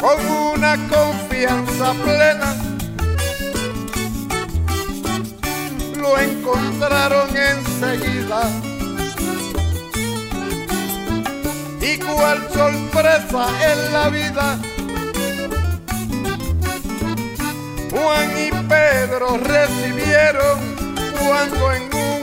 con una confianza plena. Lo encontraron enseguida y cual sorpresa en la vida, Juan y Pedro recibieron cuando en un